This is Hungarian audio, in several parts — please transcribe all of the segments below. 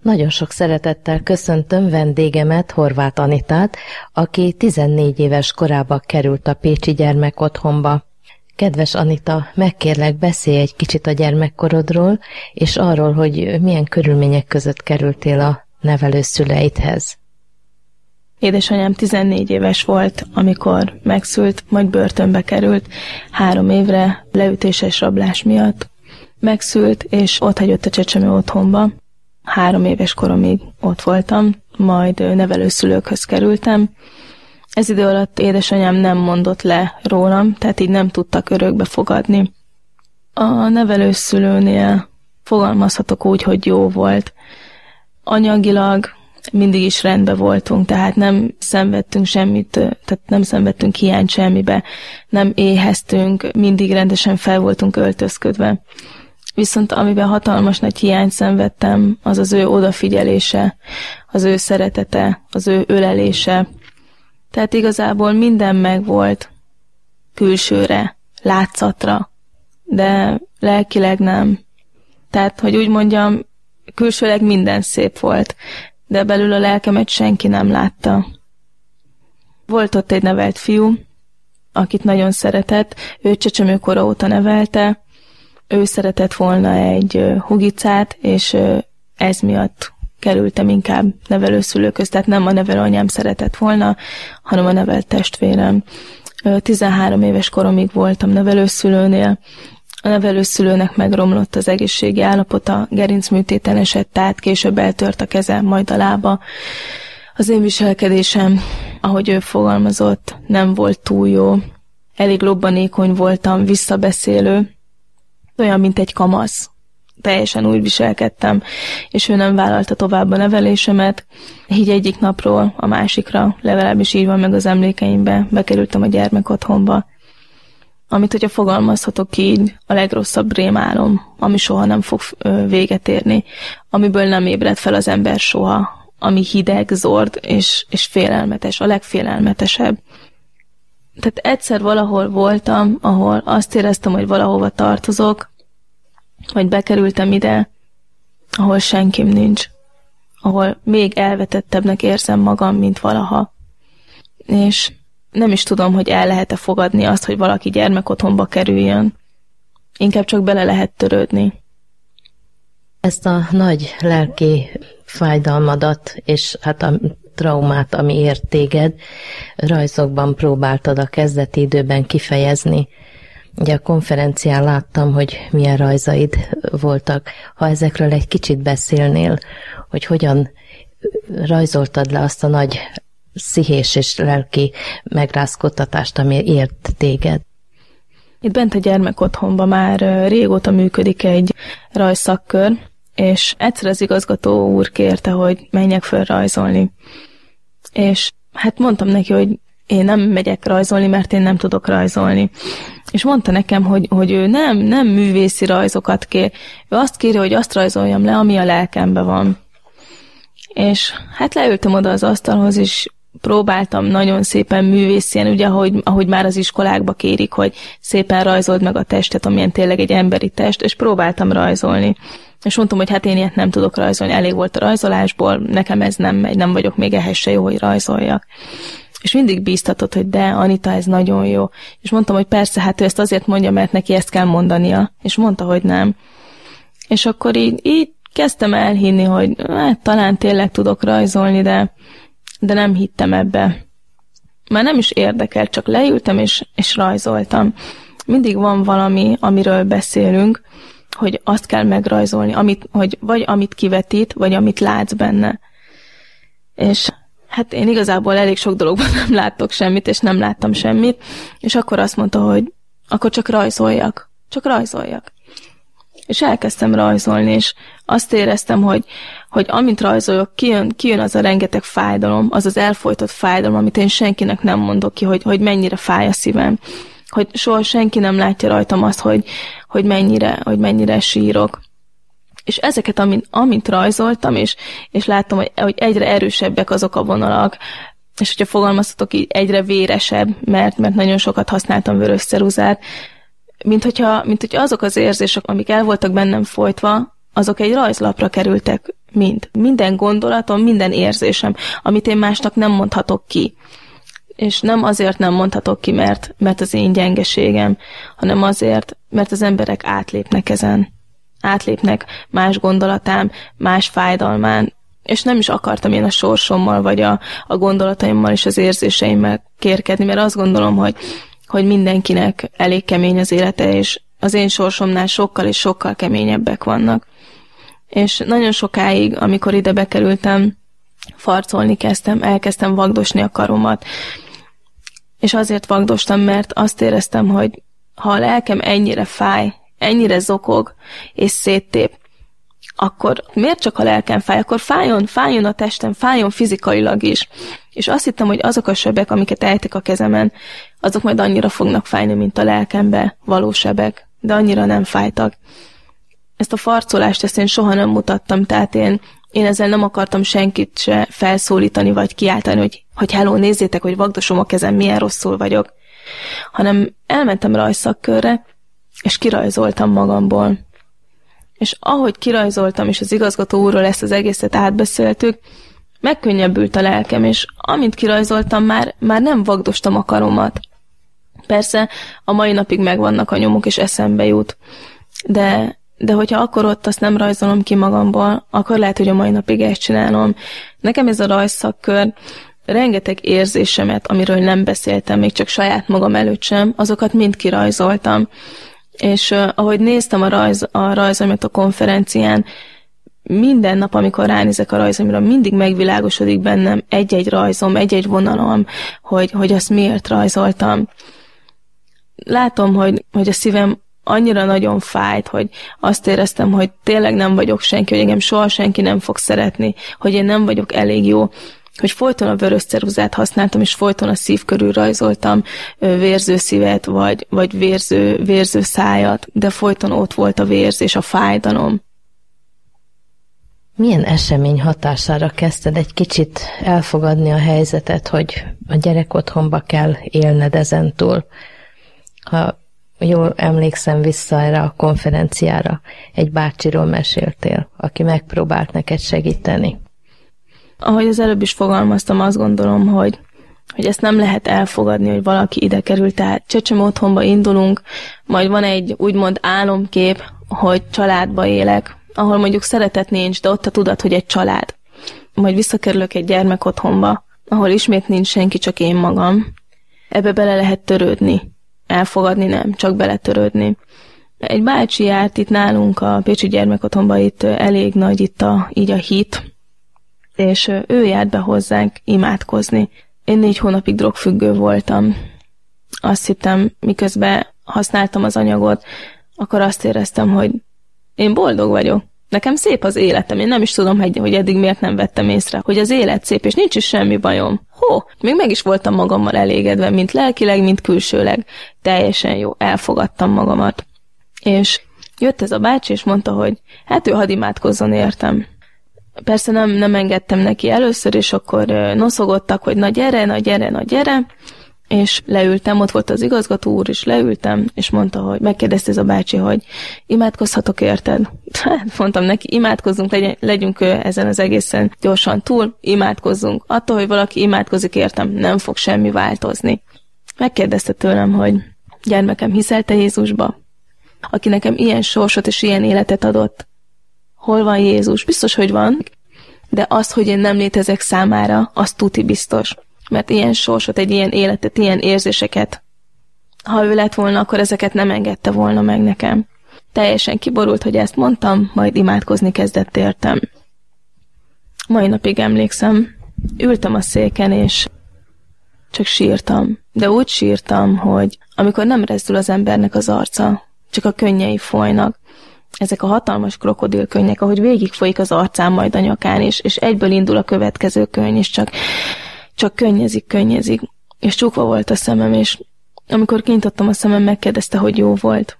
Nagyon sok szeretettel köszöntöm vendégemet, Horváth Anitát, aki 14 éves korában került a pécsi gyermekotthonba. Kedves Anita, megkérlek, beszélj egy kicsit a gyermekkorodról, és arról, hogy milyen körülmények között kerültél a nevelőszüleidhez. Édesanyám 14 éves volt, amikor megszült, majd börtönbe került 3 évre leütéses rablás miatt. Megszült, és ott hagyott a csecsemő otthonba. 3 éves koromig ott voltam, majd nevelőszülőkhöz kerültem. Ez idő alatt édesanyám nem mondott le rólam, tehát így nem tudtak örökbe fogadni. A nevelőszülőnél fogalmazhatok úgy, hogy jó volt. Anyagilag mindig is rendben voltunk, tehát nem szenvedtünk semmit, tehát nem szenvedtünk hiányt semmibe, nem éheztünk, mindig rendesen fel voltunk öltözködve. Viszont amiben hatalmas nagy hiányt szenvedtem, az az ő odafigyelése, az ő szeretete, az ő ölelése. Tehát igazából minden megvolt külsőre, látszatra, de lelkileg nem. Tehát, hogy úgy mondjam, külsőleg minden szép volt, de belül a lelkemet senki nem látta. Volt ott egy nevelt fiú, akit nagyon szeretett, ő csecsemőkora óta nevelte, ő szeretett volna egy hugicát, és ez miatt kerültem inkább nevelőszülőköz, tehát nem a nevelőanyám szeretett volna, hanem a nevelt testvérem. 13 éves koromig voltam nevelőszülőnél, a nevelőszülőnek megromlott az egészségi állapota, gerincműtéten esett át, később eltört a keze, majd a lába. Az én viselkedésem, ahogy ő fogalmazott, nem volt túl jó. Elég lobbanékony voltam, visszabeszélő, olyan, mint egy kamasz. Teljesen úgy viselkedtem, és ő nem vállalta tovább a nevelésemet. Így egyik napról a másikra, legalábbis így van meg az emlékeimbe, bekerültem a gyermekotthonba. Amit, hogyha fogalmazhatok így, a legrosszabb rémálom, ami soha nem fog véget érni, amiből nem ébred fel az ember soha, ami hideg, zord és félelmetes, a legfélelmetesebb. Tehát egyszer valahol voltam, ahol azt éreztem, hogy valahova tartozok, vagy bekerültem ide, ahol senkim nincs, ahol még elvetettebbnek érzem magam, mint valaha. És nem is tudom, hogy el lehet-e fogadni azt, hogy valaki gyermekotthonba kerüljön. Inkább csak bele lehet törődni. Ezt a nagy lelki fájdalmadat, és hát a traumát, ami ért téged, rajzokban próbáltad a kezdeti időben kifejezni. Ugye a konferencián láttam, hogy milyen rajzaid voltak. Ha ezekről egy kicsit beszélnél, hogy hogyan rajzoltad le azt a nagy pszichés és lelki megrázkódtatást, ami ért téged. Itt bent a gyermekotthonban már régóta működik egy rajzszakkör, és egyszer az igazgató úr kérte, hogy menjek föl rajzolni. És hát mondtam neki, hogy én nem megyek rajzolni, mert én nem tudok rajzolni. És mondta nekem, hogy ő nem művészi rajzokat kér, ő azt kéri, hogy azt rajzoljam le, ami a lelkemben van. És hát leültem oda az asztalhoz, és próbáltam nagyon szépen művészien, ugye, ahogy már az iskolákba kérik, hogy szépen rajzold meg a testet, amilyen tényleg egy emberi test, és próbáltam rajzolni. És mondtam, hogy hát én ilyet nem tudok rajzolni, elég volt a rajzolásból, nekem ez nem megy, nem vagyok még ehhez se jó, hogy rajzoljak. És mindig bíztatott, hogy de, Anita, ez nagyon jó. És mondtam, hogy persze, hát ő ezt azért mondja, mert neki ezt kell mondania. És mondta, hogy nem. És akkor így kezdtem elhinni, hogy hát, talán tényleg tudok rajzolni, de nem hittem ebbe. Már nem is érdekel, csak leültem és rajzoltam. Mindig van valami, amiről beszélünk, hogy azt kell megrajzolni, vagy amit kivetít, vagy amit látsz benne. És hát én igazából elég sok dologban nem látok semmit, és nem láttam semmit, és akkor azt mondta, hogy akkor csak rajzoljak. És elkezdtem rajzolni, és azt éreztem, hogy amint rajzolok, kijön az a rengeteg fájdalom, az az elfojtott fájdalom, amit én senkinek nem mondok ki, hogy mennyire fáj a szívem. Hogy soha senki nem látja rajtam azt, hogy mennyire sírok. És ezeket, amint rajzoltam, és láttam, hogy egyre erősebbek azok a vonalak, és hogyha fogalmazhatok így, egyre véresebb, mert nagyon sokat használtam vörös ceruzát, mint hogyha azok az érzések, amik el voltak bennem folytva, azok egy rajzlapra kerültek Minden gondolatom, minden érzésem, amit én másnak nem mondhatok ki. És nem azért nem mondhatok ki, mert az én gyengeségem, hanem azért, mert az emberek átlépnek ezen. Átlépnek más gondolatám, más fájdalmán, és nem is akartam én a sorsommal, vagy a gondolataimmal és az érzéseimmel kérkedni, mert azt gondolom, hogy mindenkinek elég kemény az élete, és az én sorsomnál sokkal és sokkal keményebbek vannak. És nagyon sokáig, amikor ide bekerültem, farcolni kezdtem, elkezdtem vagdosni a karomat. És azért vagdostam, mert azt éreztem, hogy ha a lelkem ennyire fáj, ennyire zokog és széttép, akkor miért csak a lelkem fáj? Akkor fájjon a testem, fájjon fizikailag is. És azt hittem, hogy azok a sebek, amiket ejtek a kezemen, azok majd annyira fognak fájni, mint a lelkembe való sebek, de annyira nem fájtak. Ezt a farcolást, ezt én soha nem mutattam, tehát én ezzel nem akartam senkit se felszólítani, vagy kiáltani, hogy hello, nézzétek, hogy vagdosom a kezem, milyen rosszul vagyok. Hanem elmentem rajzszakkörre, és kirajzoltam magamból. És ahogy kirajzoltam, és az igazgató úrról ezt az egészet átbeszéltük, megkönnyebbült a lelkem, és amint kirajzoltam, már nem vagdostam a karomat. Persze a mai napig megvannak a nyomok, és eszembe jut. De hogyha akkor ott azt nem rajzolom ki magamból, akkor lehet, hogy a mai napig ezt csinálom. Nekem ez a rajzszakkör rengeteg érzésemet, amiről nem beszéltem, még csak saját magam előtt sem, azokat mind kirajzoltam. És ahogy néztem a rajzaimat a konferencián, minden nap, amikor ránézek a rajzomra, mindig megvilágosodik bennem egy-egy rajzom, egy-egy vonalom, hogy azt miért rajzoltam. Látom, hogy a szívem annyira nagyon fájt, hogy azt éreztem, hogy tényleg nem vagyok senki, hogy engem soha senki nem fog szeretni, hogy én nem vagyok elég jó, hogy folyton a vörös ceruzát használtam, és folyton a szív körül rajzoltam vérző szívet, vagy vérző szájat, de folyton ott volt a vérz és a fájdalom. Milyen esemény hatására kezdted egy kicsit elfogadni a helyzetet, hogy a gyerekotthonba kell élned ezentúl? Ha jól emlékszem vissza erre a konferenciára, egy bácsiról meséltél, aki megpróbált neked segíteni. Ahogy az előbb is fogalmaztam, azt gondolom, hogy ezt nem lehet elfogadni, hogy valaki ide kerül, tehát csecsemő otthonba indulunk, majd van egy úgymond álomkép, hogy családba élek, ahol mondjuk szeretet nincs, de ott a tudat, hogy egy család. Majd visszakerülök egy gyermekotthonba, ahol ismét nincs senki, csak én magam. Ebbe bele lehet törődni. Elfogadni nem, csak beletörődni. Egy bácsi járt itt nálunk a pécsi gyermekotthonba, itt elég nagy így a hit, és ő járt be hozzánk imádkozni. Én 4 hónapig drogfüggő voltam. Azt hittem, miközben használtam az anyagot, akkor azt éreztem, hogy én boldog vagyok. Nekem szép az életem, én nem is tudom, hogy eddig miért nem vettem észre, hogy az élet szép, és nincs is semmi bajom. Még meg is voltam magammal elégedve, mint lelkileg, mint külsőleg. Teljesen jó, elfogadtam magamat. És jött ez a bácsi, és mondta, hogy hát ő hadd imádkozzon értem. Persze nem engedtem neki először, és akkor noszogottak, hogy na gyere, és leültem, ott volt az igazgató úr, és leültem, és mondta, hogy megkérdezte ez a bácsi, hogy imádkozhatok érted? Hát mondtam neki, imádkozzunk, legyünk ezen az egészen gyorsan túl, imádkozzunk. Attól, hogy valaki imádkozik értem, nem fog semmi változni. Megkérdezte tőlem, hogy gyermekem, hiszel te Jézusba? Aki nekem ilyen sorsot és ilyen életet adott. Hol van Jézus? Biztos, hogy van, de az, hogy én nem létezek számára, az tuti biztos. Mert ilyen sorsot, egy ilyen életet, ilyen érzéseket, ha ő lett volna, akkor ezeket nem engedte volna meg nekem. Teljesen kiborult, hogy ezt mondtam, majd imádkozni kezdett értem. Mai napig emlékszem, ültem a széken, és csak sírtam. De úgy sírtam, hogy amikor nem rezdül az embernek az arca, csak a könnyei folynak. Ezek a hatalmas krokodilkönnyek, ahogy végigfolyik az arcán, majd a nyakán, és egyből indul a következő könny, és csak könnyezik, és csukva volt a szemem, és amikor kinyitottam a szemem, megkérdezte, hogy jó volt.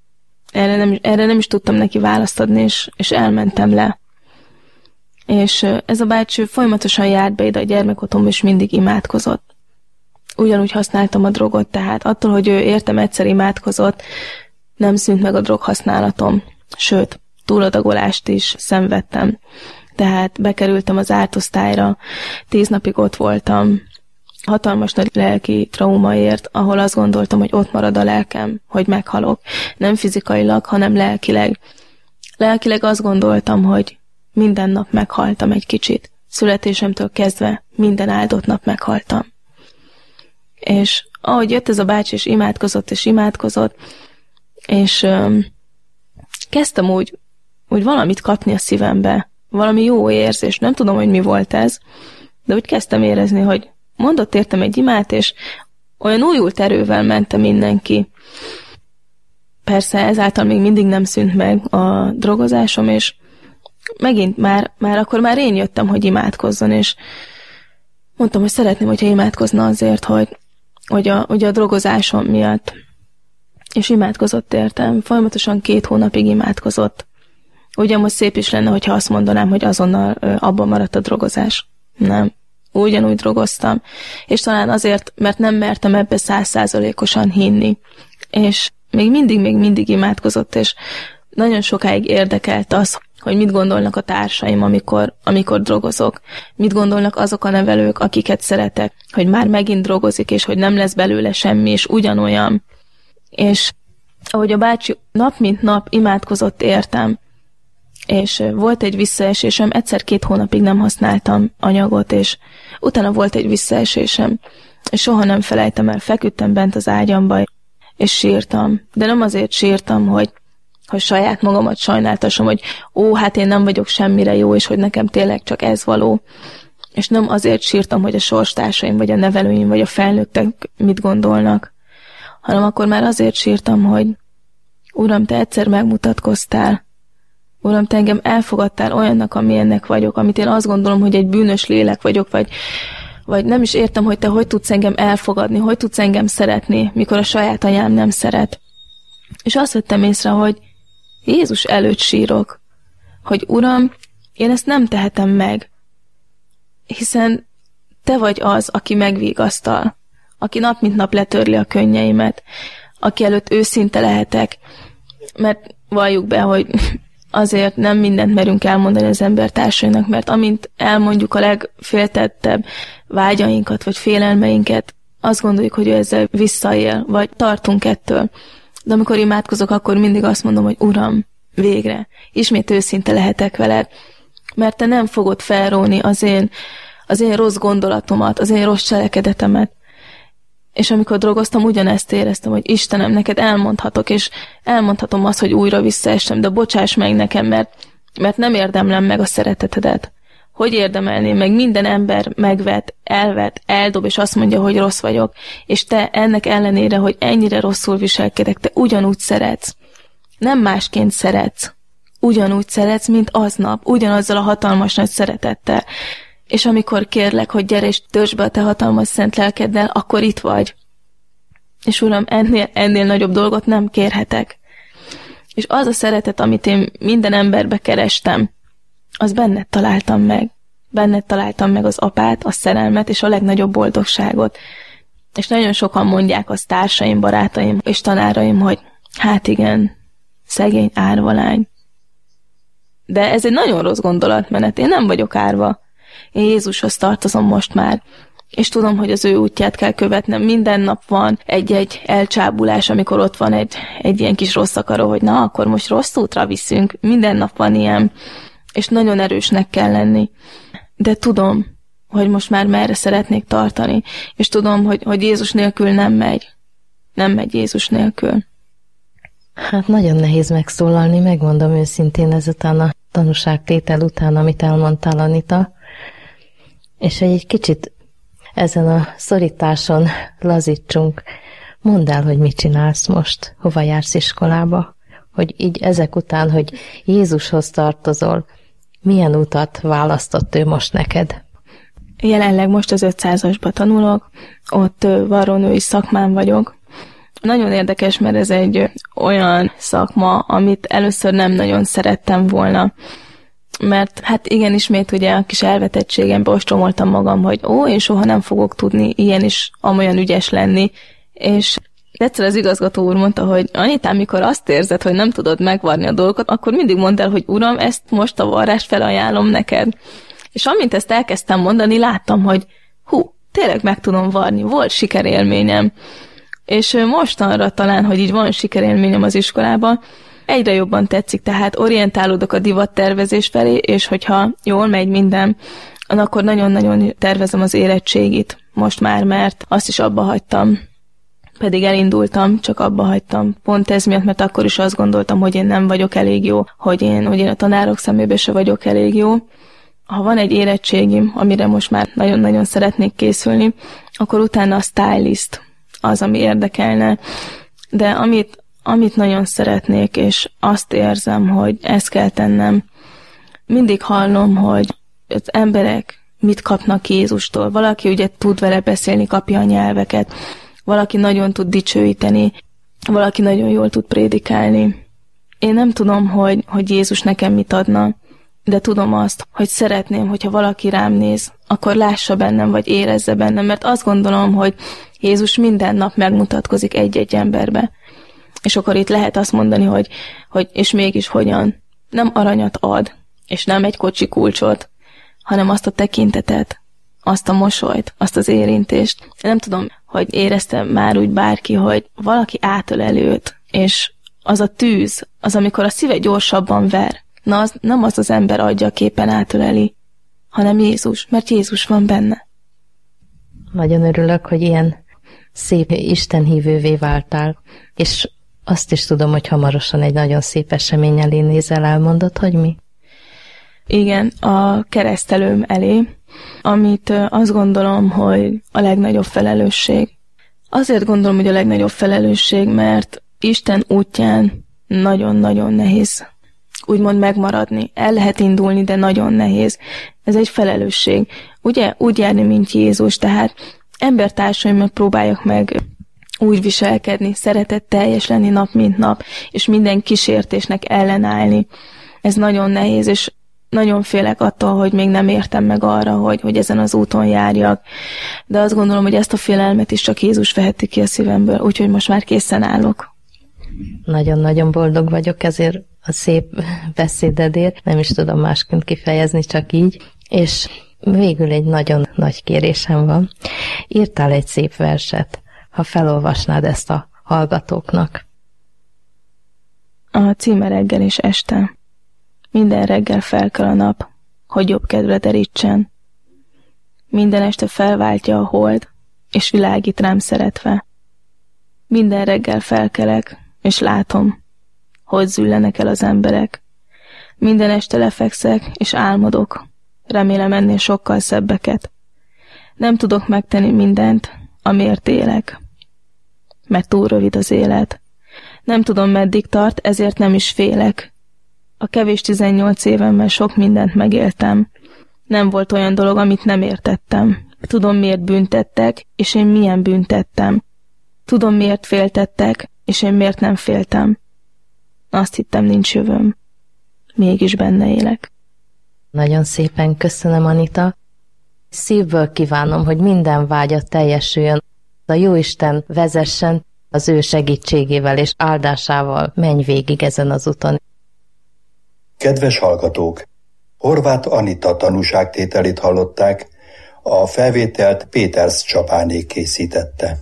Erre nem is tudtam neki választ adni, és elmentem le. És ez a bácsi folyamatosan járt be ide a gyermekotthonba, és mindig imádkozott. Ugyanúgy használtam a drogot, tehát attól, hogy ő értem egyszer imádkozott, nem szűnt meg a droghasználatom. Sőt, túladagolást is szenvedtem. Tehát bekerültem az zárt osztályra, 10 napig ott voltam, hatalmas nagy lelki traumaért, ahol azt gondoltam, hogy ott marad a lelkem, hogy meghalok. Nem fizikailag, hanem lelkileg. Lelkileg azt gondoltam, hogy minden nap meghaltam egy kicsit. Születésemtől kezdve minden áldott nap meghaltam. És ahogy jött ez a bácsi, és imádkozott, és kezdtem úgy valamit kapni a szívembe, valami jó érzés, nem tudom, hogy mi volt ez, de úgy kezdtem érezni, hogy mondott értem egy imát, és olyan újult erővel mentem mindenki. Persze ezáltal még mindig nem szűnt meg a drogozásom, és megint már akkor már én jöttem, hogy imádkozzon, és mondtam, hogy szeretném, hogyha imádkozna azért, hogy a drogozásom miatt. És imádkozott értem. Folyamatosan 2 hónapig imádkozott. Ugye most szép is lenne, hogyha azt mondanám, hogy azonnal abban maradt a drogozás. Nem. Ugyanúgy drogoztam. És talán azért, mert nem mertem ebbe 100%-osan hinni. És még mindig imádkozott, és nagyon sokáig érdekelt az, hogy mit gondolnak a társaim, amikor drogozok. Mit gondolnak azok a nevelők, akiket szeretek, hogy már megint drogozik, és hogy nem lesz belőle semmi, és ugyanolyan. És ahogy a bácsi nap mint nap imádkozott értem, és volt egy visszaesésem, 1-2 hónapig nem használtam anyagot, és utána volt egy visszaesésem, és soha nem felejtem el, feküdtem bent az ágyamba, és sírtam. De nem azért sírtam, hogy saját magamat sajnáltassam, hogy hát én nem vagyok semmire jó, és hogy nekem tényleg csak ez való. És nem azért sírtam, hogy a sorstársaim, vagy a nevelőim, vagy a felnőttek mit gondolnak, hanem akkor már azért sírtam, hogy Uram, Te egyszer megmutatkoztál. Uram, Te engem elfogadtál olyannak, amilyennek vagyok, amit én azt gondolom, hogy egy bűnös lélek vagyok, vagy nem is értem, hogy Te hogy tudsz engem elfogadni, hogy tudsz engem szeretni, mikor a saját anyám nem szeret. És azt vettem észre, hogy Jézus előtt sírok, hogy Uram, én ezt nem tehetem meg, hiszen Te vagy az, aki megvigasztal, aki nap mint nap letörli a könnyeimet, aki előtt őszinte lehetek, mert valljuk be, hogy azért nem mindent merünk elmondani az embertársainak, mert amint elmondjuk a legféltettebb vágyainkat, vagy félelmeinket, azt gondoljuk, hogy ő ezzel visszaél, vagy tartunk ettől. De amikor imádkozok, akkor mindig azt mondom, hogy Uram, végre, ismét őszinte lehetek veled, mert Te nem fogod felróni az én rossz gondolatomat, az én rossz cselekedetemet. És amikor drogoztam, ugyanezt éreztem, hogy Istenem, neked elmondhatok, és elmondhatom azt, hogy újra visszaestem, de bocsáss meg nekem, mert nem érdemlem meg a szeretetedet. Hogy érdemelném meg? Minden ember megvet, elvet, eldob, és azt mondja, hogy rossz vagyok. És Te ennek ellenére, hogy ennyire rosszul viselkedek, Te ugyanúgy szeretsz. Nem másként szeretsz. Ugyanúgy szeretsz, mint aznap, ugyanazzal a hatalmas nagy szeretettel. És amikor kérlek, hogy gyere és töltsd be a Te hatalmas szent lelkeddel, akkor itt vagy. És Uram, ennél nagyobb dolgot nem kérhetek. És az a szeretet, amit én minden emberbe kerestem, az benned találtam meg. Benned találtam meg az apát, a szerelmet és a legnagyobb boldogságot. És nagyon sokan mondják az társaim, barátaim és tanáraim, hogy hát igen, szegény árvalány. De ez egy nagyon rossz gondolatmenet, én nem vagyok árva. Én Jézushoz tartozom most már, és tudom, hogy az ő útját kell követnem. Minden nap van egy elcsábulás, amikor ott van egy ilyen kis rossz akaró, hogy na, akkor most rossz útra viszünk. Minden nap van ilyen, és nagyon erősnek kell lenni. De tudom, hogy most már merre szeretnék tartani, és tudom, hogy Jézus nélkül nem megy. Nem megy Jézus nélkül. Hát nagyon nehéz megszólalni, megmondom őszintén ezután a tanúságtétel után, amit elmondtál, Anita. És egy kicsit ezen a szorításon lazítsunk. Mondd el, hogy mit csinálsz most, hova jársz iskolába, hogy így ezek után, hogy Jézushoz tartozol, milyen utat választott ő most neked? Jelenleg most az 500-asba tanulok, ott varrónői szakmán vagyok. Nagyon érdekes, mert ez egy olyan szakma, amit először nem nagyon szerettem volna. Mert hát igen, ismét ugye a kis elvetettségembe ostromoltam magam, hogy én soha nem fogok tudni ilyen is amolyan ügyes lenni, és Egyszer az igazgató úr mondta, hogy Anitám, mikor azt érzed, hogy nem tudod megvarni a dolgokat, akkor mindig mondd el, hogy uram, ezt most a varrást felajánlom neked. És amint ezt elkezdtem mondani, láttam, hogy tényleg meg tudom varni, volt sikerélményem. És mostanra talán, hogy így van sikerélményem az iskolában, egyre jobban tetszik, tehát orientálódok a divattervezés felé, és hogyha jól megy minden, akkor nagyon-nagyon tervezem az érettségit most már, mert azt is abba hagytam. Pedig elindultam, csak abba hagytam. Pont ez miatt, mert akkor is azt gondoltam, hogy én nem vagyok elég jó, hogy én a tanárok szemében se vagyok elég jó. Ha van egy érettségim, amire most már nagyon-nagyon szeretnék készülni, akkor utána a stylist az, ami érdekelne. De amit nagyon szeretnék, és azt érzem, hogy ezt kell tennem, mindig hallom, hogy az emberek mit kapnak Jézustól. Valaki ugye tud vele beszélni, kapja a nyelveket, valaki nagyon tud dicsőíteni, valaki nagyon jól tud prédikálni. Én nem tudom, hogy Jézus nekem mit adna, de tudom azt, hogy szeretném, hogyha valaki rám néz, akkor lássa bennem, vagy érezze bennem, mert azt gondolom, hogy Jézus minden nap megmutatkozik egy-egy emberbe. És akkor itt lehet azt mondani, hogy és mégis hogyan. Nem aranyat ad, és nem egy kocsi kulcsot, hanem azt a tekintetet, azt a mosolyt, azt az érintést. Nem tudom, hogy érezte már úgy bárki, hogy valaki átölel őt, és az a tűz, az amikor a szíve gyorsabban ver. Na, az nem az ember adja, képen átöleli, hanem Jézus, mert Jézus van benne. Nagyon örülök, hogy ilyen szép istenhívővé váltál, és azt is tudom, hogy hamarosan egy nagyon szép esemény elé nézel, elmondod, hogy mi? Igen, a keresztelőm elé, amit azt gondolom, hogy a legnagyobb felelősség. Azért gondolom, hogy a legnagyobb felelősség, mert Isten útján nagyon-nagyon nehéz úgymond megmaradni. El lehet indulni, de nagyon nehéz. Ez egy felelősség. Ugye úgy járni, mint Jézus, tehát embertársaimmal próbáljak meg úgy viselkedni, szeretetteljes lenni nap, mint nap, és minden kísértésnek ellenállni. Ez nagyon nehéz, és nagyon félek attól, hogy még nem értem meg arra, hogy ezen az úton járjak. De azt gondolom, hogy ezt a félelmet is csak Jézus veheti ki a szívemből, úgyhogy most már készen állok. Nagyon-nagyon boldog vagyok ezért a szép beszédedért, nem is tudom másként kifejezni, csak így. És végül egy nagyon nagy kérésem van. Írtál egy szép verset, ha felolvasnád ezt a hallgatóknak. A címe reggel és este. Minden reggel felkel a nap, hogy jobb kedvre derítsen. Minden este felváltja a hold, és világít rám szeretve. Minden reggel felkelek, és látom, hogy züllenek el az emberek. Minden este lefekszek, és álmodok, remélem ennél sokkal szebbeket. Nem tudok megtenni mindent, amiért élek, mert túl rövid az élet. Nem tudom, meddig tart, ezért nem is félek. A kevés 18 évemmel sok mindent megéltem. Nem volt olyan dolog, amit nem értettem. Tudom, miért büntettek, és én milyen büntettem. Tudom, miért féltettek, és én miért nem féltem. Azt hittem, nincs jövőm. Mégis benne élek. Nagyon szépen köszönöm, Anita. Szívből kívánom, hogy minden vágyat teljesüljön. A Jóisten vezessen, az ő segítségével és áldásával menj végig ezen az úton. Kedves hallgatók! Horváth Anita tanúságtételét hallották, a felvételt Péters Csapánék készítette.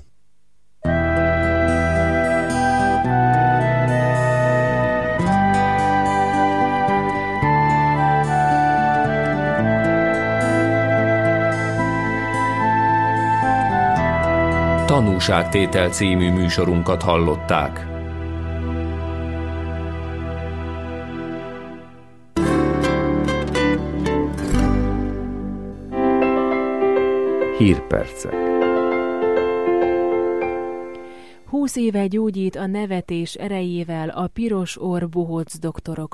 Tanúságtétel című műsorunkat hallották. Hírpercek. 20 éve gyógyít a nevetés erejével a piros orr bohóc doktorok